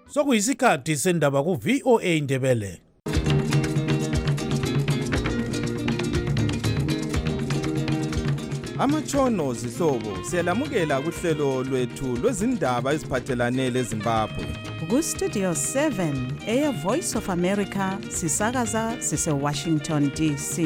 Sokuyisikhathi sendaba ku VOA Indebele. Amatshono zihlobo siyalamukela kuhlelo lwethu lwezindaba eziphathelane leZimbabwe. Ku Studio 7 Air Voice of America sisakaza sise Washington DC.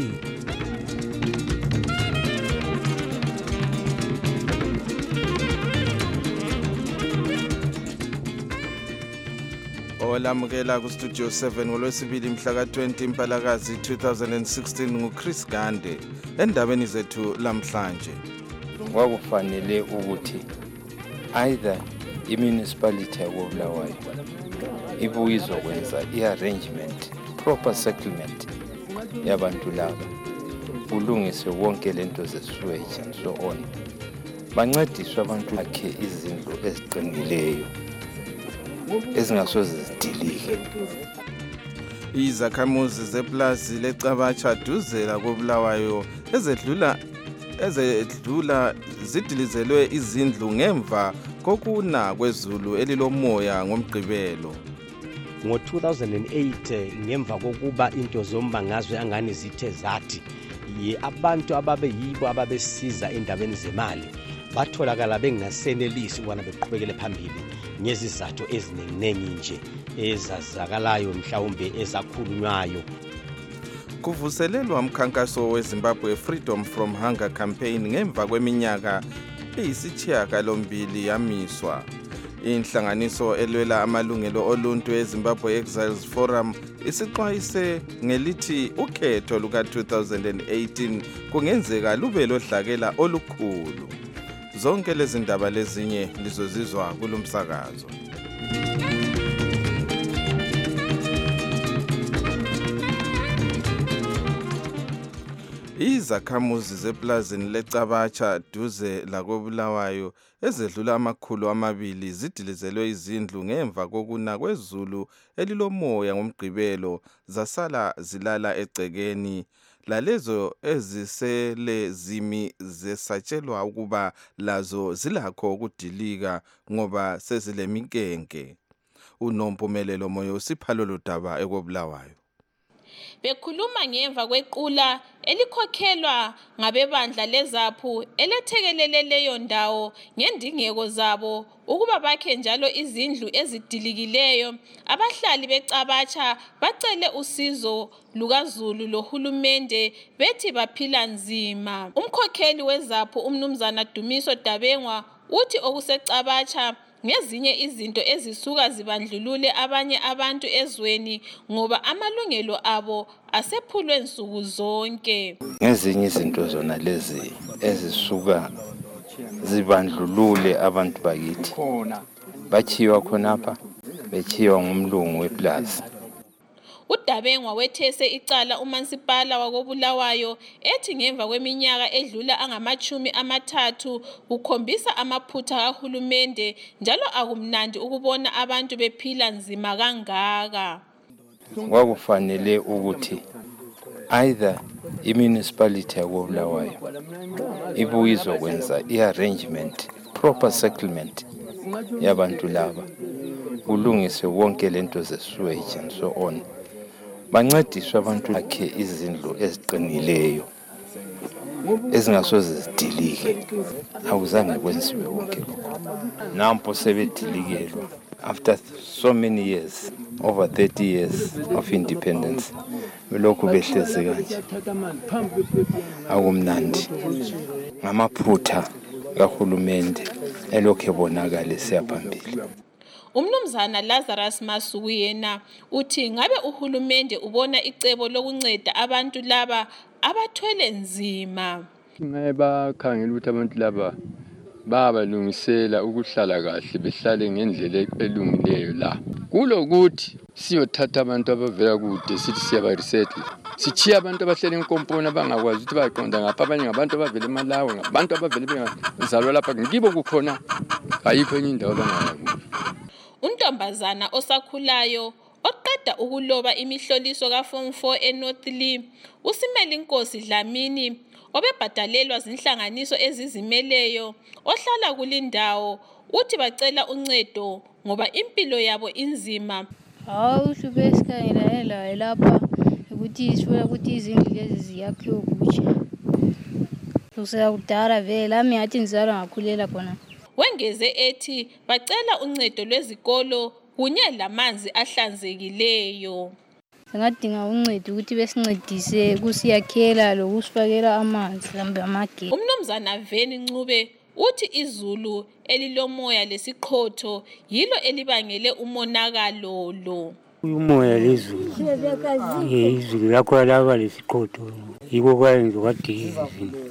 Olamukela ku Studio 7 ngolwesibili mhla ka-20 Mpalakazi 2016 nguChris Gande. Endabeni zethu lamhlanje kwakufanele ukuthi either i-municipality yakoBulawayo ibuye izokwenza i-arrangement, proper settlement yabantu laba, kulungiswe wonke lento ze-sewage and so on, bancediswe abantu bakhe izindlu eziqinileyo ezingasoze zidilike. Izakhamuzi zeplazi leCabacha duzela koBulawayo ezedlula zidilizelwe izindlu ngemva kokuna kwezulu elilomoya ngomgqibelo. Ngo-2008 ngemva kokuba into zombangazwe angani zithe zathi abantu ababeyibo ababesiza endabeni zemali batholakala bengasenelisi ukubana beqhubekele phambili ngezizathu eziningi nje ezazakalayo mhlawumbe ezakhulunywayo. Kuvuselelwa umkhankaso weZimbabwe Freedom from Hunger campaign ngemva kweminyaka eyisithiyagalombili yamiswa. Inhlanganiso elwela amalungelo oluntu eZimbabwe Exiles Forum isixwayise ngelithi ukhetho luka-2018 kungenzeka lube lodlakela olukhulu. Zonke lezi ndaba lezinye lizozizwa kulomsakazo. Izakhamuzi zeplazini leCabacha duze lakoBulawayo ezedlula amakhulu amabili zidilizelwe izindlu ngemva kokuna kwezulu elilomoya ngomgqibelo zasala zilala egcekeni. Lalezo ezisele zimi zesatshelwa ukuba lazo zilakho ukudilika ngoba sezilemikenke. UNompumelelo Moyo usipha lolu daba ekoBulawayo. Bekhuluma ngemva kwequla elikhokhelwa ngabebandla leZAPU elethekelele leyo ndawo ngendingeko zabo ukuba bakhe njalo izindlu ezidilikileyo, abahlali beCabacha bacele usizo lukaZulu lohulumende bethi baphila nzima. Umkhokheli weZAPU umnumzana Dumiso Dabengwa uthi okuseCabacha ngezinye izinto ezisuka zibandlulule abanye abantu ezweni ngoba amalungelo abo asephulwe nsuku zonke. Ngezinye izinto zona lezi ezisuka zibandlulule abantu bakithi bachiwa khonapha, bechiwa ngumlungu weplaza. uDabengwa wethese icala uMansipala wakoBulawayo ethi ngemva kweminyaka edlula angama-30 ukhombisa amaphutha kahulumende njalo akumnandi ukubona abantu bephila nzima kangaka. Kwakufanele ukuthi either i-municipality yakoBulawayo ibuye izokwenza i-arrangement, proper settlement yabantu laba, kulungiswe wonke lento ze-sewage and so on, bancediswe abantu bakhe izindlu eziqinileyo ezingasoze zidilike. Akuzange kwenziwe konke lokho. Nampo sebedilikelwa after so many years, over 30 years of independence, belokhu behlezi kanje. Akumnandi ngamaphutha kahulumende elokhu ebonakala siyaphambili. Umnumzana Lazarus Masuku yena uthi ngabe uhulumende ubona icebo lokunceda abantu laba abathwele nzima. Bakhangela ukuthi abantu laba babalungisela ukuhlala kahle, behlale ngendlela elungileyo la. Kulokuthi siyothatha abantu abavela kude sithi siyabaresettle, sichiya abantu abahlele enkomponi abangakwazi ukuthi baqonda ngapha, abanye ngabantu abavela eMalawi, ngabantu abavela bengazalwa lapha, ngibo kukhona, ayikho enye indawo abangayakuyo. Untombazana osakhulayo oqeda ukuloba imihloliso kaForm 4 eNorth Lee, uSimeli Nkosi Dlamini obebhadalelwa zinhlanganiso ezizimeleyo ohlala kulindawo uthi bacela uncedo ngoba impilo yabo inzima. Uhlupho esikhangelane layo lapha ukuthi sifuna ukuthi izindlu lezi ziyakhiwe kutsha. Kusakudala vele lami ngathi ngizalwa ngakhulela khona. Wengeze ethi bacela uncedo lwezikolo kunye lamanzi ahlanzekileyo. Singadinga uncedo ukuthi besincedise kusiyakhela lokusifakela amanzi lambe amagesi. Umnumzana Veni Ncube uthi izulu elilomoya lesiqhotho yilo elibangele umonakalo lo. Umoya lezulu izulu lakho laba lesiqhotho yiko kwayenza kwadika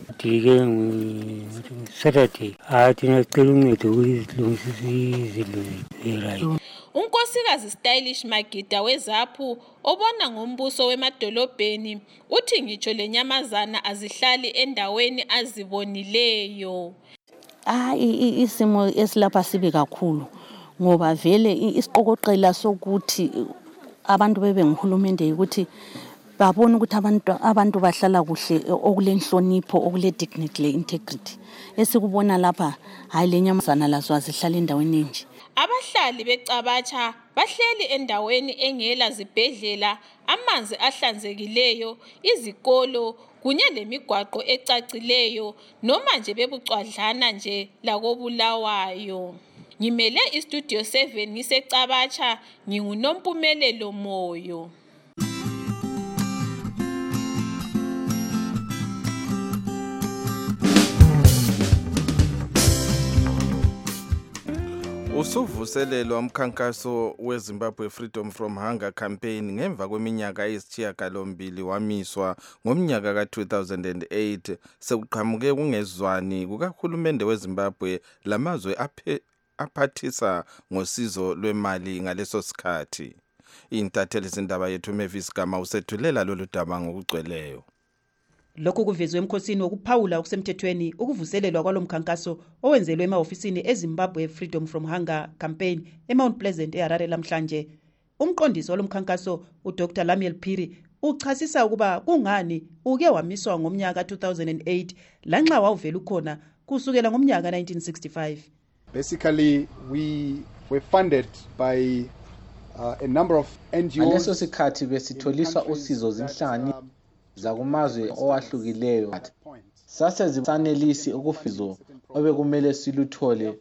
Saturday athi nasicela uncedo ukuzilungisisa izindlu. Unkosikazi Stylish Magida weZaphu obona ngombuso wemadolobheni uthi ngitsho lenyamazana azihlali endaweni azibonileyo. Isimo esilapha sibe kakhulu ngoba vele isiqokoqela sokuthi abantu bebe nguhulumende ukuthi babone ukuthi abantu bahlala kuhle okulenhlonipho okule dignity le integrity esikubona lapha hayi lenyamazana lazo azihlala endaweni enje. Abahlali beCabatsha bahleli endaweni engela zibhedlela, amanzi ahlanzekileyo, izikolo kunye lemigwaqo ecacileyo noma nje bebucwadlana nje lakobulawayo. Ngimele iStudio 7 ngiseCabatsha, nginguNompumelelo Moyo. Usuvuselelwa umkhankaso weZimbabwe Freedom from Hunger campaign ngemva kweminyaka eyisishiyagalombili wamiswa ngomnyaka ka-2008 sekuqhamuke kungezwani kukahulumende weZimbabwe lamazwe aphathisa ngosizo lwemali ngaleso sikhathi. Intatheli zindaba yethu Mavis Gama usethulela lolu daba ngokugcweleyo. Lokhu kuvezwe emkhosini wokuphawula okusemthethweni ukuvuselelwa kwalomkhankaso owenzelwe emahofisini eZimbabwe Freedom from Hunger campaign eMount Pleasant eHarare lamhlanje. Umqondisi walomkhankaso uDr Lamiel Phiri uchasisa ukuba kungani uke wamiswa ngomnyaka 2008 lanxa wawuvela ukhona kusukela ngomnyaka 1965. Basically we were funded by a number of NGOs. Ngaleso sikhathi besitholiswa usizo zinhlangano zakumazwe owahlukileyo. Sasezisanelisi ukufizo obekumele siluthole.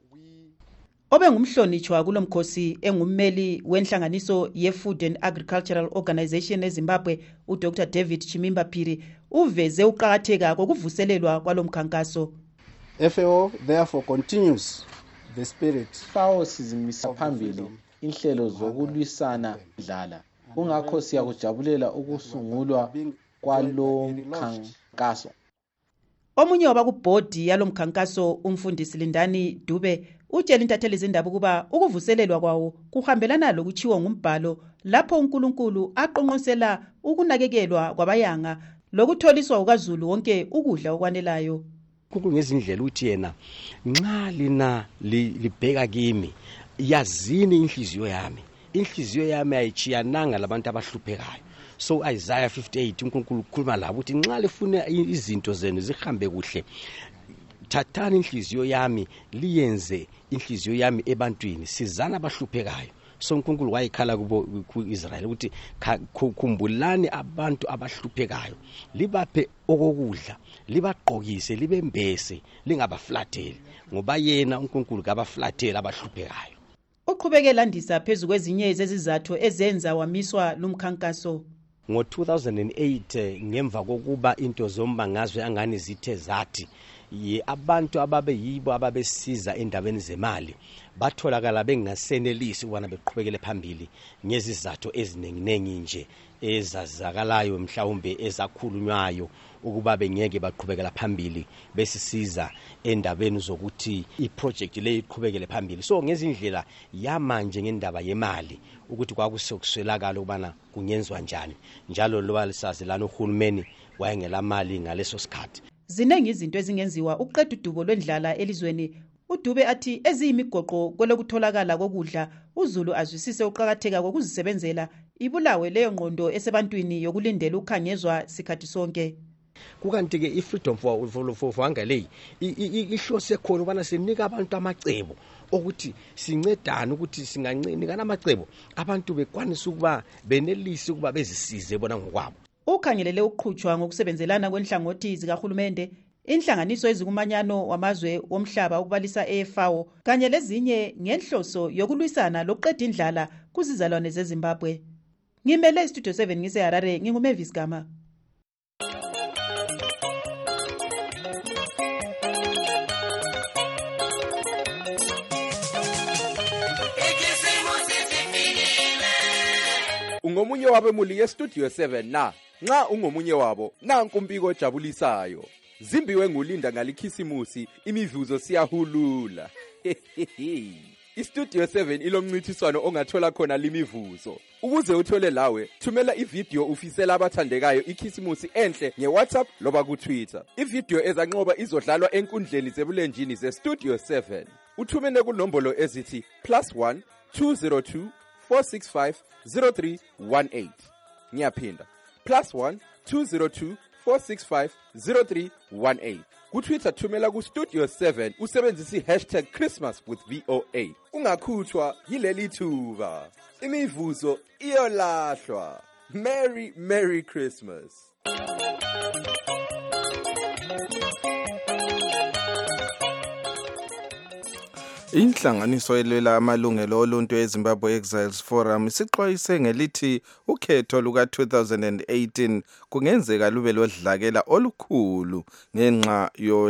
Obengumhlonishwa kulomkhosi engummeli wenhlanganiso ye-Food and Agricultural Organization eZimbabwe uDr David Chimimba Phiri uveze uqhakatheka kokuvuselelwa kwalomkhankaso. FAO therefore continues the spirit. FAO sizimisa phambili inhlelo zokulwisana indlala. Kungakho siyakujabulela ukusungulwa kwalomkhankaso. Omunye wabakubhodi yalomkhankaso umfundisi Lindani Dube utshela intatheli zindaba ukuba ukuvuselelwa kwawo kuhambelana lokuchiwa ngumbhalo lapho uNkulunkulu aqonqosela ukunakekelwa kwabayanga lokutholiswa ukaZulu wonke ukudla okwanelayo. Kungezindlela uthi yena nxa lina libheka kimi yazini inhliziyo yami. Inhliziyo yami ayichiyananga labantu abahluphekayo. So Isaiah 58 uNkulunkulu ukhuluma labo uthi nxa lifuna izinto zenu zihambe kuhle thathani inhliziyo yami liyenze inhliziyo yami ebantwini sizana abahluphekayo. So uNkulunkulu wayekhala kuIsrael ukuthi khumbulani abantu abahluphekayo libaphe okokudla libaqokise libembese lingabaflatheli ngoba yena uNkulunkulu kabaflatheli abahluphekayo. Uqhubekela landisa phezulu kwezinye zezizathu ezenza wamiswa lumkhankaso. Ngo-2008 ngemva kokuba into zombangazwe angani zithe zathi abantu ababeyibo ababesiza endabeni zemali batholakala bengasenelisi ukubana beqhubekele phambili ngezizathu ezinenginengi nje ezazakalayo mhlawumbe ezakhulunywayo ukuba bengeke baqhubekela phambili besisiza endabeni zokuthi iproject le iqhubekele phambili. So ngezindlela yamanje ngendaba yemali ukuthi kwakusokuswelakala ukubana kungenzwa njani njalo loba lisazi lana uhulumeni wayengela mali ngaleso sikhathi. Zinengi izinto ezingenziwa ukuqeda udubo lwendlala elizweni. uDube athi eziyimigoqo kwelokutholakala kokudla uZulu azwisise uqhakatheka kokuzisebenzela ibulawe leyo ngqondo esebantwini yokulindela ukhangezwa sikhathi sonke. kukanti ke i-freedom for hunger leyi ihlose khona ubana sinika abantu amacebo ukuthi sincedane ukuthi singanikana amacebo abantu bekwanisa ukuba benelise ukuba bezisize bona ngokwabo. Ukhangelele uqhutshwa ngokusebenzelana kwenhlangothi zikahulumende, inhlanganiso ezikumanyano wamazwe womhlaba ukubalisa eFAO kanye lezinye ngenhloso yokulwisana lokuqeda indlala kuzizalwane zeZimbabwe. Ngimele Studio 7 ngiseHarare, nginguMavis Gama. Ungomunye wabemuli ye-Studio 7 na nxa ungomunye wabo nanku umbiko ojabulisayo. Zimbiwe ngulinda ngalikhisimusi, imivuzo siyahulula. I-Studio 7 ilomncithiswano ongathola khona limivuzo. Ukuze uthole lawe, thumela ivideo ufisela abathandekayo ikhisimusi enhle nge-WhatsApp loba ku-Twitter. Ivideo ezanqoba izodlalwa enkundleni zebulenjini ze-Studio 7. Uthumene kunombolo ezithi +1 202 465 0318. Ngiyaphinda +1 202 465 0318. Ku-Twitter thumela ku-Studio 7 usebenzisa #ChristmasWithVOA. Ungakhutshwa yileli thuba. Imivuzo iyolahlwa. Merry Christmas. Inhlanganiso elwela amalungelo oluntu eZimbabwe Exiles Forum isixwayise ngelithi ukhetho luka 2018 kungenzeka lube lodlakela olukhulu ngenxa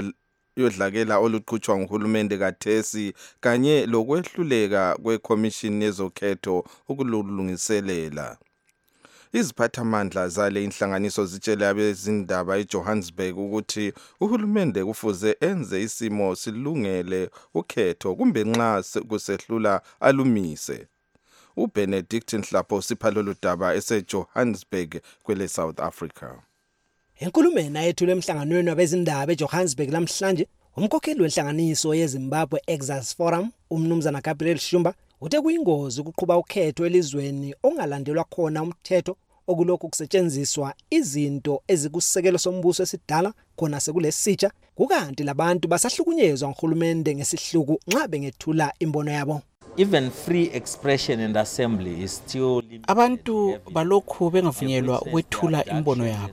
yodlakela oluqhutshwa nguhulumende kathesi kanye lokwehluleka kweCommission yezokhetho ukulungiselela. Iziphathamandla zale inhlanganiso zitshele abezindaba eJohannesburg ukuthi uhulumende kufuze enze isimo silungele ukhetho kumbe nxa kusehlula alumise. uBenedict Nhlapho sipha lolu daba eseJohannesburg kwele South Africa. Enkulumeni ayethule emhlanganweni wabezindaba eJohannesburg namhlanje, umkhokheli wenhlanganiso yeZimbabwe Exiles Forum, umnumzana Gabriel Shumba, uthe kuyingozi ukuqhuba ukhetho elizweni ongalandelwa khona umthetho okulokhu kusetshenziswa izinto ezikusekelo sombuso esidala khona sekulesitsha, kukanti labantu basahlukunyezwa nguhulumende ngesihluku nxa bengethula imbono yabo. Even free expression and assembly is still abantu balokhu bengavunyelwa ukwethula imbono yabo.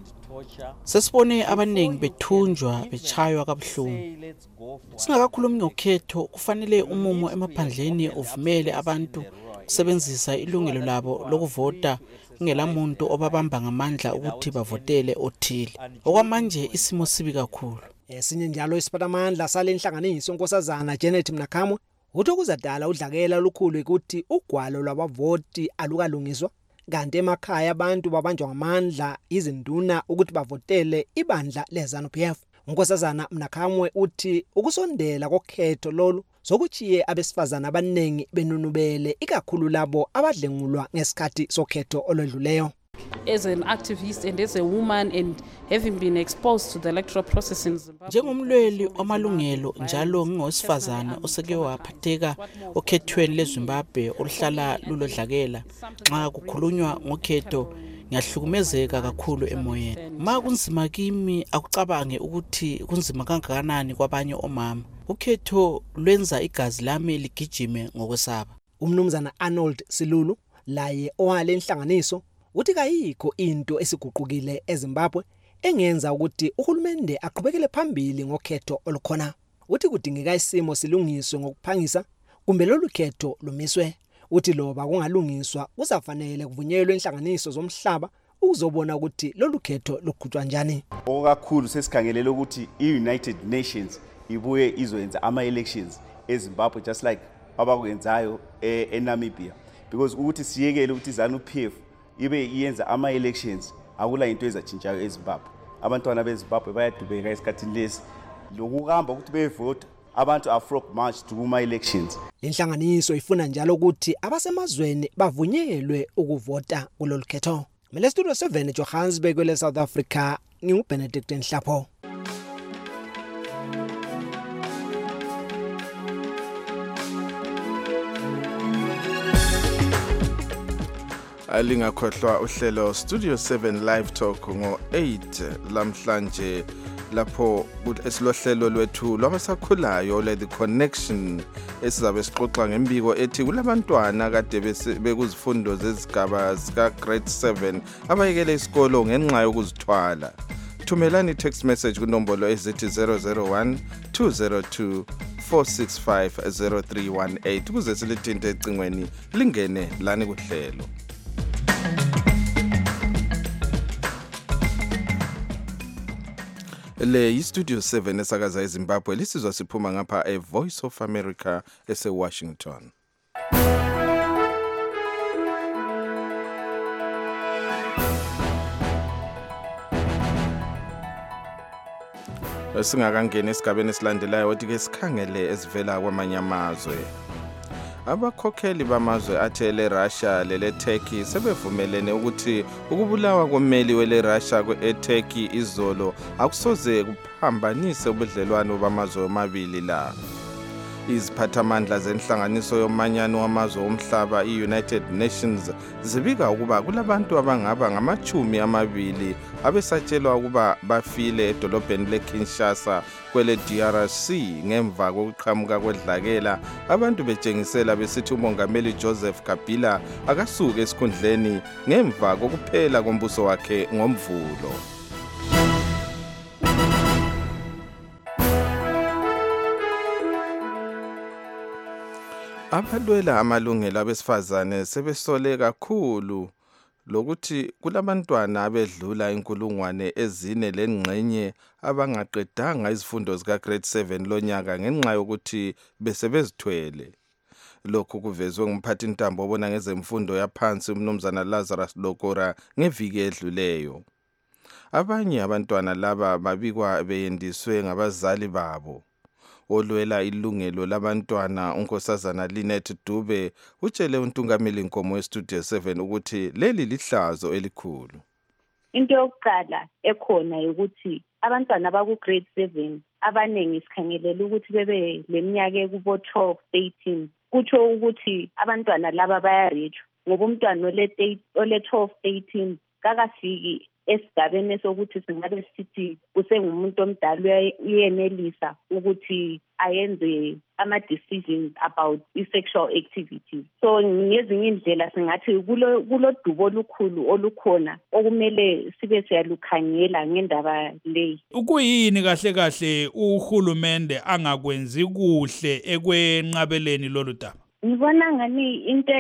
Sesibone abaningi bethunjwa bechaywa kabuhlungu. Singakakhulumi ngokhetho, kufanele umumo emaphandleni uvumele abantu kusebenzisa ilungelo labo lokuvota ngelamuntu obabamba ngamandla ukuthi bavotele othile. Okwamanje isimo sibi kakhulu. Esinye njalo isiphathamandla sale inhlanganiso unkosazana Janet Mnakhamwe uthi kuzadala udlakela olukhulu ukuthi ugwalo lwabavoti alukalungiswa, kanti emakhaya abantu babanjwa ngamandla izinduna ukuthi bavotele ibandla leZANU-PF. Unkosazana Mnakhamwe uthi ukusondela kokhetho lolu sokuchiye abesifazana abanengi benunubele ikakhulu labo abadlengulwa ngesikhathi sokhetho olodluleyo. As an activist and as a woman and having been exposed to the electoral process in Zimbabwe. Njengomlweli wamalungelo njalo ngingowesifazana oseke waphatheka okhethweni leZimbabwe oluhlala lulodlakela, nxa kukhulunywa ngokhetho ngiyahlukumezeka kakhulu emoyeni. Ma kunzima kimi akucabange ukuthi kunzima kangakanani kwabanye omama. Ukhetho lwenza igazi lami ligijime ngokwesaba. Umnumzana Arnold Silulu laye owale inhlanganiso uthi kayikho into esiguqukile eZimbabwe engenza ukuthi uhulumende aqhubekele phambili ngokhetho olukhona. Uthi kudingeka isimo silungiswe ngokuphangisa kumbe lolu khetho lumiswe. Uthi loba kungalungiswa kuzafanele kuvunyelwe inhlanganiso zomhlaba ukuzobona ukuthi lolu khetho luqhutshwa njani. Okakhulu sesikhangelele ukuthi iUnited Nations ibuye izoyenza ama-elections eZimbabwe just like abakwenzayo eNamibia, because ukuthi siyekele ukuthi ZANU-PF ibe iyenza ama-elections akula into ezatshintshayo eZimbabwe. Abantwana beZimbabwe bayadubeka esikhathini lesi lokuhamba ukuthi bevota abantu afrok march to kuma-elections. Inhlanganiso ifuna njalo ukuthi abasemazweni bavunyelwe ukuvota kulolu khetho. Mele Studio 7 eJohannesburg kwele South Africa, nginguBenedict Nhlapho. Alingakhohlwa uhlelo Studio 7 Live Talk ngo-8 lamhlanje lapho esilohlelo lwethu lwabasakhulayo le The Connection esizabe sixoxa ngembiko ethi kulabantwana kade bekuzifundo zezigaba zika grade 7 abayekele isikolo ngenxa yokuzithwala. Thumelani text message kunombolo ezithi 001 202 465 0318 kuze silithinte ecingweni lingene lani kuhlelo. Le iStudio 7 esakaza eZimbabwe lisizwa siphuma ngapha eVoice of America eseWashington. Singakangena esigabeni esilandelayo ukuthi ke sikhangele esivela kwamanye amazwe. Abakhokheli bamazwe athele Russia lele Turkey sebevumelene ukuthi ukubulawa kommeli wele Russia eTurkey izolo akusoze kuphambanise ubudlelwano bamazwe amabili la. Iziphathamandla zenhlanganiso yomanyano wamazwe omhlaba iUnited Nations zibika ukuba kulabantu abangaba ngama-20 abesatshelwa ukuba bafile edolobheni leKinshasa kwele DRC ngemva kokuqhamuka kwedlakela abantu betshengisela besithi umongameli Joseph Kabila akasuke esikhundleni ngemva kokuphela kombuso wakhe ngoMvulo. Abalwela amalungelo abesifazane sebesole kakhulu lokuthi kulabantwana abedlula 4,000 lengxenye abangaqedanga izifundo zika grade 7 lonyaka ngenxa yokuthi besebezithwele. Lokhu kuvezwe ngumphathi intambo obona ngezemfundo yaphansi umnumzana Lazarus Lokora ngeviki edluleyo. Abanye abantwana laba babikwa beyendiswe ngabazali babo. Olwela ilungelo labantwana unkosazana Linet Dube utshele untungameli Nkomo weStudio 7 ukuthi leli lihlazo elikhulu. Into yokuqala ekhona ukuthi abantwana baku grade 7 abanengi sikhangelela ukuthi bebe leminyaka ekubo 12 18 kutsho ukuthi abantwana laba bayarechwa ngoba umntwana ole 12 18 kakafiki esigabeni sokuthi singabe sithi usengumuntu omdala uyenelisa ukuthi ayenze ama-decisions about i-sexual activity. So ngezinye indlela singathi kulo dubo olukhulu olukhona okumele sibe siyalukhangela ngendaba leyi. Ukuyini kahle kahle uhulumende angakwenzi kuhle ekwenqabeleni lolu daba? Ngibona ngani into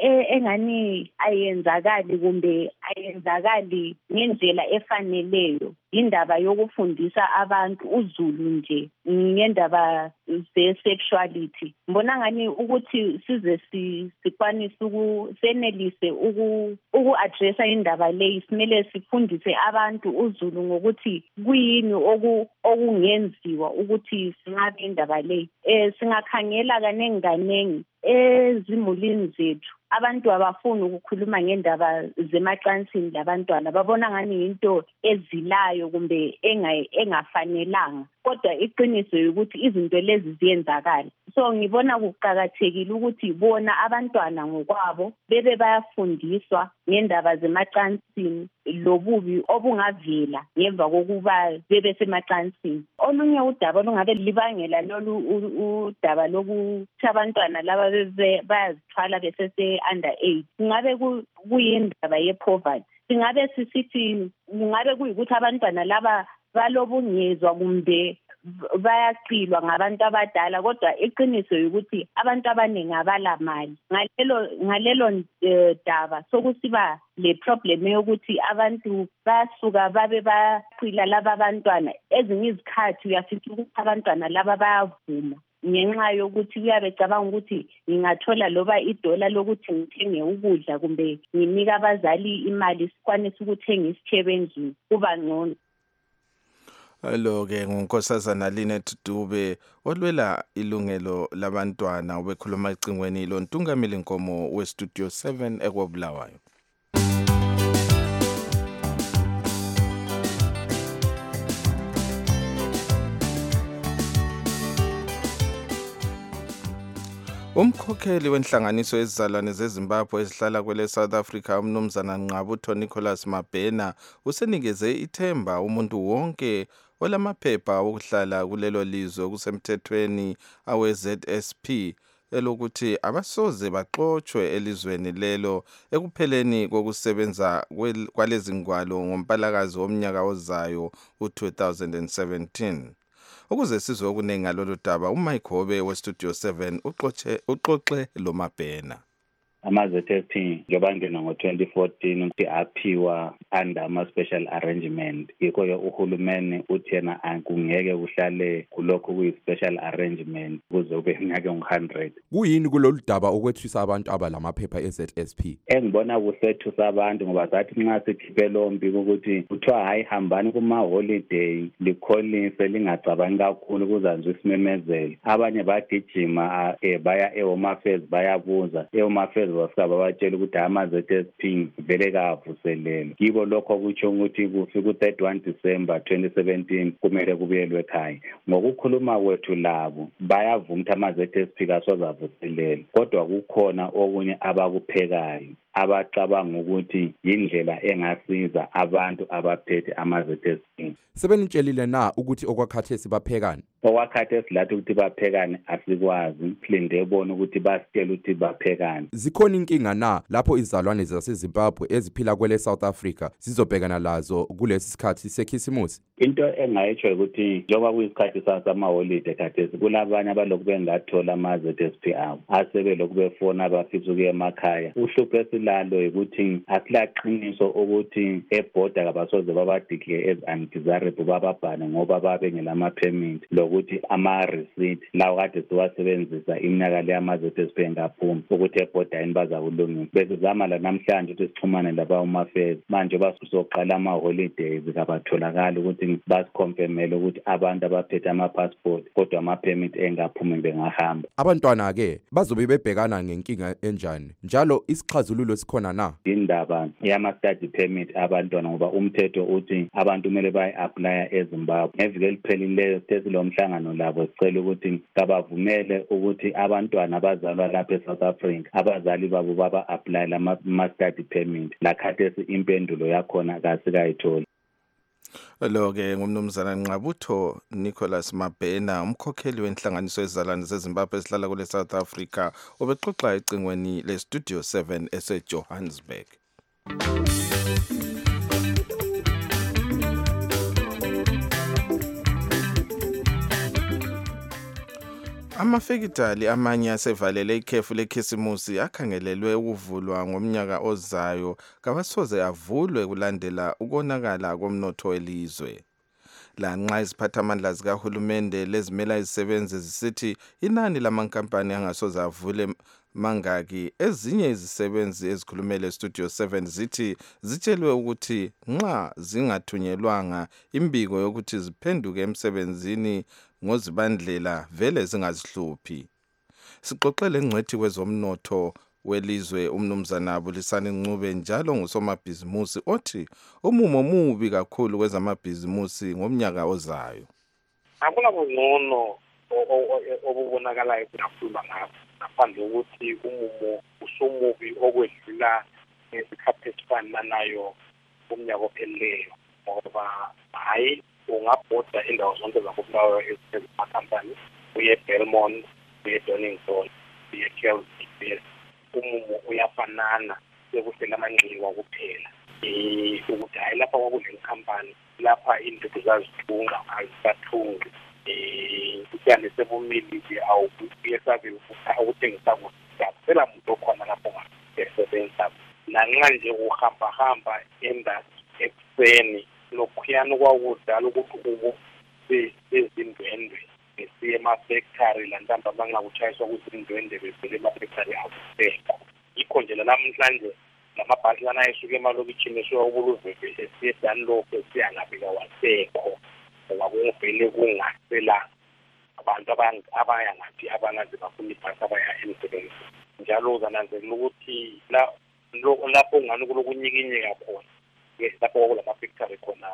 engani ayenzakali kumbe ayenzakali ngendlela efaneleyo indaba yokufundisa abantu uzulu nje ngendaba ze-sexuality. Mbona ngani ukuthi size sikwanise senelise uku-addressa indaba leyi simele sifundise abantu uzulu ngokuthi kuyini okungenziwa ukuthi singabe indaba leyi. Singakhangela kanengi ezimulini zethu abantu abafuni ukukhuluma ngendaba zemacansini labantwana babona ngani into ezilayo kumbe engafanelanga kodwa iqiniso ukuthi izinto lezi ziyenzakala. So ngibona kuqhakathekile ukuthi bona abantwana ngokwabo bebe bayafundiswa ngendaba zemacansini lobubi obungavela ngemva kokuba bebe semacansini. Olunye udaba olungabe libangela lolu udaba lokuthi abantwana laba bayazithwala besese under 8 ngabe kuyindaba yepoverty. Singabe sisithi ngabe kuyikuthi abantwana laba balobungezwa kumbe bayaqilwa ngabantu abadala kodwa iqiniso ukuthi abantu abaningi abalamali. Ngalelo daba sokusiba le problem yokuthi abantu basuka babe baqila laba abantwana ezinye izikhathi uyafica ukuthi abantwana laba bayavuma ngenxa yokuthi uyabecabanga ukuthi ngingathola loba $1 lokuthi ngithenge ukudla kumbe nginika abazali imali sikwanise ukuthenga isitshebo endlini kuba ngcono. Lo-ke ngunkosazana Linet Dube olwela ilungelo labantwana ubekhuluma ecingweni lo ntungameli Nkomo weStudio 7 ekwabulawayo. Umkhokheli wenhlanganiso ezizalwane zeZimbabwe ezihlala kwele South Africa umnumzana Nqabutho Nicholas Mabhena usenikeze ithemba umuntu wonke olamaphepha okuhlala kulelo lizwe kusemthethweni awe-ZSP elokuthi abasoze baxotshwe elizweni lelo ekupheleni kokusebenza kwalezi ngwalo ngoMpalakazi womnyaka ozayo u-2017. Ukuze sizwe okuningi ngalolu daba, uMike Hobe weStudio 7 uxoxe lo Mabhena. Ama-ZSP njengoba ngena ngo-2014 ukuthi aphiwa under ama-special arrangement. Yikho-ke uhulumeni uthi yena kungeke kuhlale kulokhu kuyi-special arrangement kuze ube ngake ngo-100. Kuyini kulolu daba okwethwisa abantu abalamaphepha e-ZSP? Engibona kusethusa abantu ngoba zathi nxa sikhiphe lo mbiko ukuthi kuthiwa hayi hambani kuma-holiday likholise lingacabangi kakhulu kuzanzwe isimemezelo. Abanye bagijima baya e-Home Affairs bayabuza. E-Home Affairs wasaba batshela ukuthi ama-ZSP vele kavuselelo. Yibo lokho kutsho ukuthi kufika u-31 December 2017 kumele kubuyelwe ekhaya. Ngokukhuluma kwethu labo bayavuma ukuthi ama-ZSP kasoze avuselelo, kodwa kukhona okunye abakuphekayo abacabanga ukuthi yindlela engasiza abantu abaphethe ama-ZSP. Sebenitshelile na ukuthi okwakhathesi baphekani? Okwakhathesi lathi ukuthi baphekani asikwazi, silinde bona ukuthi basitshele ukuthi baphekani. Zikhona inkinga na lapho izalwane zaseZimbabwe eziphila kwele South Africa zizobhekana lazo kulesi sikhathi sekhisimusi? Into engayitsho ukuthi njengoba kuyisikhathi samaholide khathesi kulabanye abalokhu bengathola ama-ZSP abo asebelokhu befona abafisa ukuya emakhaya. Uhlupho esilalo ukuthi asilaqiniso ukuthi ebhoda kabasoze babadeclare as undesirable bababhane ngoba babengelama-permit lokuthi ama-receipt lawo kade siwasebenzisa iminyaka le ama-ZSP engaphumi ukuthi ebhoda yini bazakulungisa. Besizama la namhlanje ukuthi sixhumane laba-Home Affairs manje basoqala ama-holidays kabatholakala ukuthi basikhomfemele ukuthi abantu abaphethe ama-passport kodwa ama-permit engaphumi bengahamba. Abantwana-ke bazobe bebhekana ngenkinga enjani? Njalo isixazululo sikhona na? Indaba yama-study permit abantwana ngoba umthetho uthi abantu kumele bayi-aplya eZimbabwe. Ngeviki eliphelileyo sesilo mhlangano labo sicela ukuthi kabavumele ukuthi abantwana abazalwa lapha eSouth Africa abazali babo baba-apply lama-study permit. Lakhathesi impendulo yakhona kasikayitholi. Lo-ke ngumnumzana Nqabutho Nicholas Mabhena, umkhokheli wenhlanganiso ezizalwane zeZimbabwe esihlala kule South Africa, obexoxa ecingweni leStudio 7 eseJohannesburg. Amafekitali amanye asevalele ikhefu lekhisimusi akhangelelwe ukuvulwa ngomnyaka ozayo kabasoze avulwe kulandela ukonakala komnotho welizwe. Lanxa iziphathamandla zikahulumende lezimela izisebenzi zisithi inani lamankampani angasoze avule mangaki, ezinye izisebenzi ezikhulumele Studio 7 zithi zitshelwe ukuthi nxa zingathunyelwanga imbiko yokuthi ziphenduke emsebenzini ngozibandlela vele zingazihluphi. Sixoxele ngcwethi kwezomnotho welizwe umnumzana Bulisani Ncube njalo ngusomabhizimusi othi umumo mubi kakhulu kwezamabhizimusi ngomnyaka ozayo. Akula bungcono obubonakalayo kunakhuluma ngabo ngaphandle ukuthi umumo usumubi okwedlula ngesikhathi esifananayo kumnyaka ophelileyo ngoba hayi ungabhoda indawo zonke zakubulawayo ezimakhampani uye Belmont uye Donington uye Kelvin umumo uyafanana sekuhlela amanxiwa kuphela ukuthi hayi lapha kwakule khampani lapha into zazithunga azisathungi ukuyane sebumilisi awuyesabe ukuthengisa kuphela muntu okhona lapho ngasebenza nanxa nje uhamba ekuseni lokhuyana kwakudala ukuthi ubu bezindwendwe besiye emafactory lantamba bangakuchayiswa kuzindwendwe bevele emafactory akusekho. Yikho nje namhlanje lamabhasi lana esuke emalokitshini esuka kubuluveve esiye Dunlop esiya ngaphi wasekho ngoba kuvele kungasela abantu abaya ngaphi abangazi bafuna ibhasi abaya emsebenzini. Njalo uzananzelela ukuthi lapho ungani kulokunyikinyeka khona lapho kwakulamafactory khona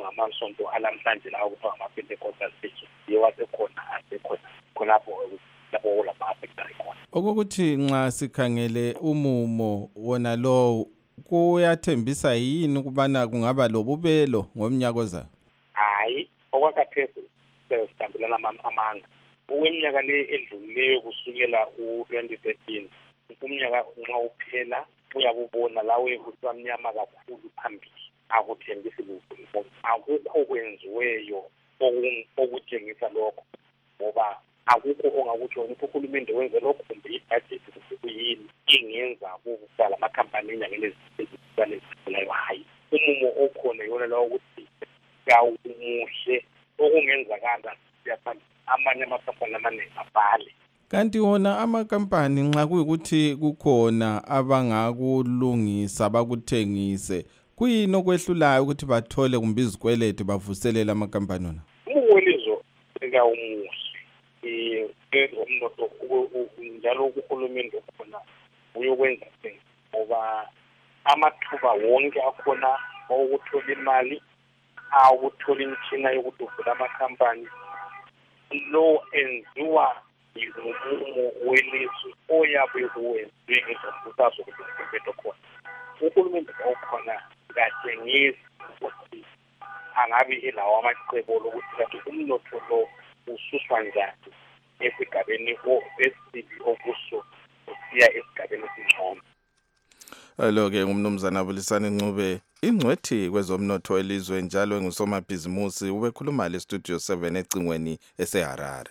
sokungamasonto alamhlanje lawo kuthiwa ama-Pentecostal church yewasekhona asekhona khonapho lapho kulama-affectari khona. Okokuthi nxa sikhangele umumo wona lo kuyathembisa yini ukubana kungaba lobubelo ngomnyaka ozayo? Hayi, okwakhathesi sesihambelana amanga. Okweminyaka le edlulileyo kusukela u-2013 umnyaka nxa uphela uyakubona lawe usamnyama kakhulu phambili. Akuthembisi lutho, akukho kwenziweyo okutshengisa lokho, ngoba akukho ongakuthi ukuthi uhulumende wenze lokho kumbe ibhajethi kuyini ingenza kuqala amakhampani enyangeni ezizalayo. Hayi, umumo okhona yona lawo ukuthi kawumuhle okungenzakala siyaphambili amanye amakhampani amaningi abhale. Kanti wona amakampani nxa kuyikuthi kukhona abangakulungisa bakuthengise, kuyini okwehlulayo ukuthi bathole kumbe izikweletu bavuselele amakampani wona? Umwelizo ekawumuhle umnotho njalo uhulumende khona uyokwenza senze ngoba amathuba wonke akhona okuthola imali awukuthola imitshina yokudubula amakampani lo enziwa umumo welizwe oyabe kuwenziwe ngezokusazo kuhulumende khona. Uhulumende okhona katshengisi ukuthi angabe elawo amacebo lokuthi kanti umnotho lo ususwa njani esigabeni esibi okuso usiya esigabeni esingcono. Lo-ke ngumnumzana Abulisani Ncube, ingcwethi kwezomnotho elizwe njalo engusomabhizimusi, ubekhuluma le Studio 7 ecingweni eseHarare.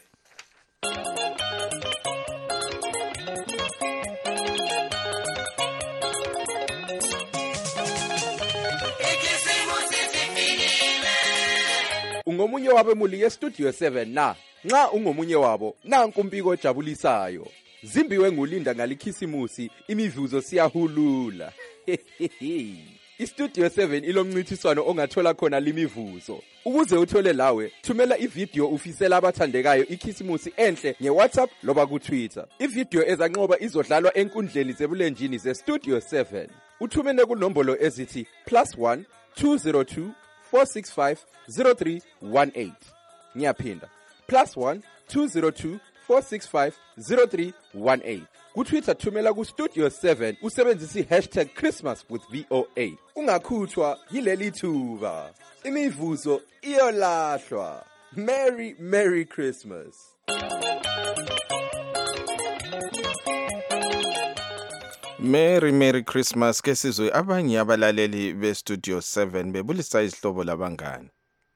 Ungomunye wabemuli ye-Studio 7 na? Nxa ungomunye wabo, nanku umbiko ojabulisayo. Zimbiwe ngulinda ngalikhisimusi, imivuzo siyahulula. I-Studio 7 ilomncintiswano ongathola khona limivuzo. Ukuze uthole lawe, thumela ivideo ufisela abathandekayo ikhisimusi enhle nge-WhatsApp loba ku-Twitter. Ivideo ezanqoba izodlalwa enkundleni zebulenjini ze-Studio 7. Uthumene kunombolo ezithi +1 202 465 0318. Ngiyaphinda, +1 202 465 0318. Ku-Twitter thumela ku-Studio 7 usebenzisa #ChristmasWithVOA. Ungakhuthwa yileli thuba. Imivuzo iyolahlwa. Merry Christmas. Merry Christmas. Ke sizwe abanye abalaleli be-Studio 7 bebulisa izihlobo labangani.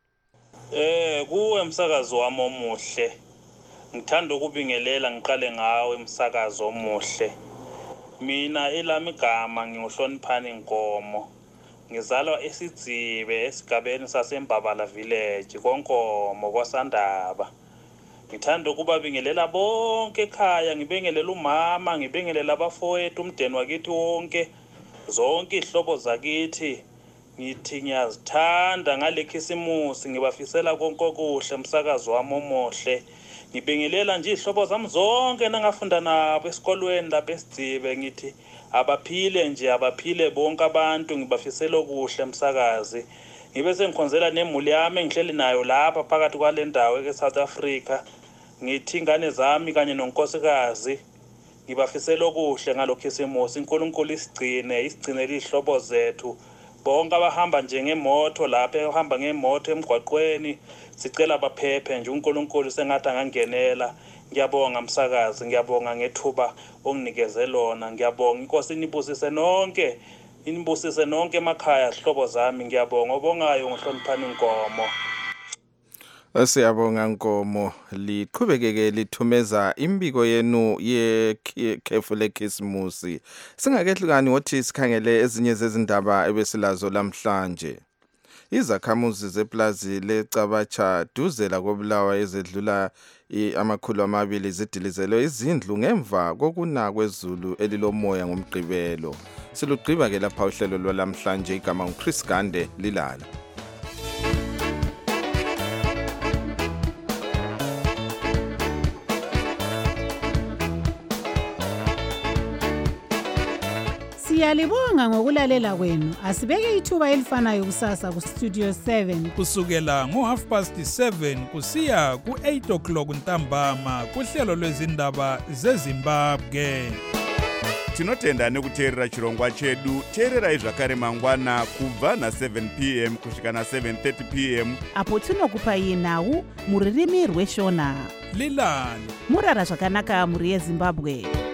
Kuwe umsakazo wami omuhle. Ngithanda ukubingelela ngiqale ngawe umsakazo omuhle. Mina elami igama ngiuhloniphani Nkomo. Ngizalwa eSidzibe esigabeni saseMbabala village koNkomo kwaSandaba. Ngithanda ukubabingelela bonke ekhaya, ngibingelela umama, ngibingelela abafowethu umndeni wakithi wonke, zonke ihlobo zakithi. Ngithi ngiyazithanda ngalekhisimusi, ngibafisela konke okuhle umsakazo wami omuhle. Ngibingelela nje ihlobo zami zonke nangafunda nabo esikolweni lapha eSidzibe, ngithi abaphile nje, abaphile bonke abantu, ngibafisela okuhle umsakazi. Ngibe sengikhonzela nemuli yami engihleli nayo lapha phakathi kwale ndawo eSouth Africa. Ngithi ingane zami kanye nonkosikazi ngibafisela okuhle ngalokhisimusi. uNkulunkulu isigcinele ihlobo zethu bonke abahamba nje ngemoto lapha, ehamba ngemoto emgwaqweni, sicela baphephe nje. uNkulunkulu sengathi angangenela. Ngiyabonga umsakazi, ngiyabonga ngethuba onginikeze lona. Ngiyabonga inkosi inibusise nonke, inibusise nonke emakhaya ihlobo zami. Ngiyabonga obongayo ngohloniphani Nkomo. Siyabonga Nkomo, liqhubekeke lithumeza imbiko yenu yekhefu lekhisimusi. Singakehlukani ngothi sikhangele ezinye zezindaba ebesilazo lamhlanje. Izakhamuzi zeplazi leCabacha duzela kobulawa ezedlula amakhulu 2 zidilizelwe izindlu ngemva kokuna kwezulu elilomoya ngomgqibelo. Silugqiba ke lapha uhlelo lwalamhlanje, igama uChris Gande lilala. Siyalibonga ngokulalela kwenu. Asibeke ithuba elifanayo kusasa ku Studio 7 kusukela ngo7:30 kusiya ku8 o'clock ntambama kuhlelo lwezindaba zeZimbabwe. Tinotenda nekuteerera chirongwa chedu. Teererai zvakare mangwana kubva na7 p.m. kusvika na7:30 p.m. apo tinokupai nhau muririmi rweshona. Lilani murara zvakanaka muri yeZimbabwe.